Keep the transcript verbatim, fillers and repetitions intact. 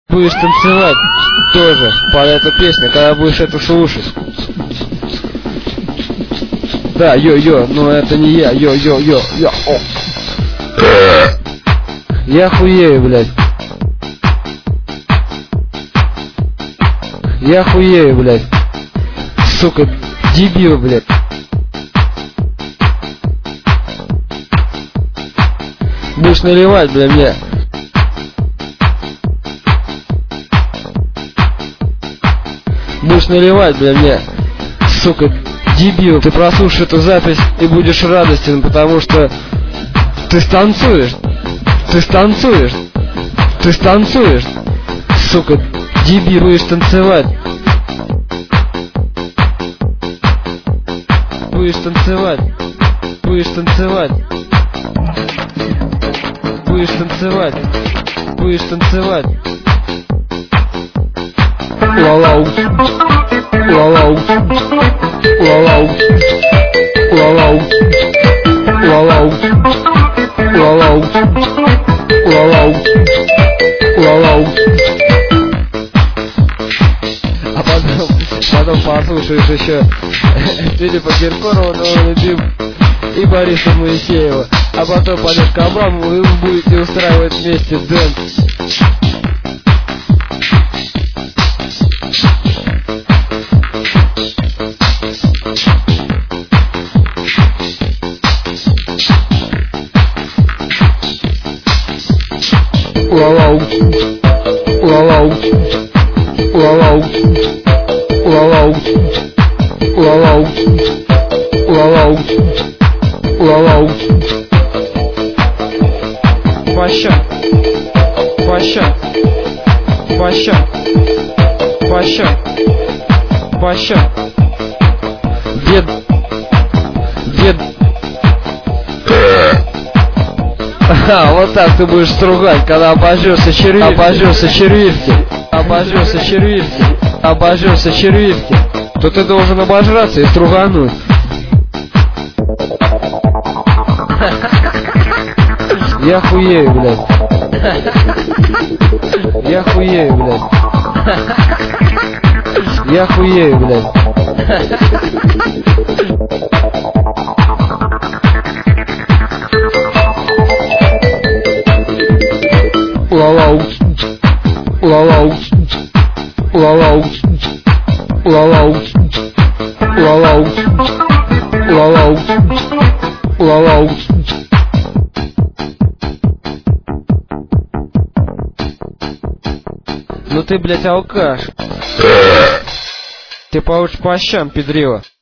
Будешь танцевать тоже под эту песню, когда будешь это слушать. Да, йо-йо, но это не я, йо-йо-йо, йо. Я хуею, блядь. Я хуею, блядь. Сука, дебил, блядь. Будешь наливать, блядь, мне. Будешь наливать, блядь, мне. Сука, дебил. Ты прослушаешь эту запись и будешь радостен, потому что ты станцуешь. Ты станцуешь. Ты станцуешь. Сука, дебил. Будешь танцевать. Будешь танцевать. Будешь танцевать. Будешь танцевать. Будешь танцевать. Лалау. Лалау. Лалау. Лалау. Лалау. Лалау. Лалау. Лалау. А потом, потом послушаешь еще Филиппа Киркорова, новый любим, и Бориса Моисеева. А потом пойдешь к Абрамову, и вы будете устраивать вместе дэнс. Лалау. Лалау. Лалау. Лалау. Лалау. Лалау. Лалау. Паща. Паща. Паща. Паща. Паща. Дед. Дед. Ага, вот так ты будешь стругать, когда обожжешься червивки. Обожжешься червивки. Обожжешься червивки. Обожжешься червивки. То ты должен обожраться и стругануть. Я хуею, блядь. Я хуею, блядь. Я хуею, блядь. Лалау. Лалау. Лалау. Лалау. Лалау. Лалау. Лалау. Ну ты, блядь, алкаш. Ты получишь по щам, педрила.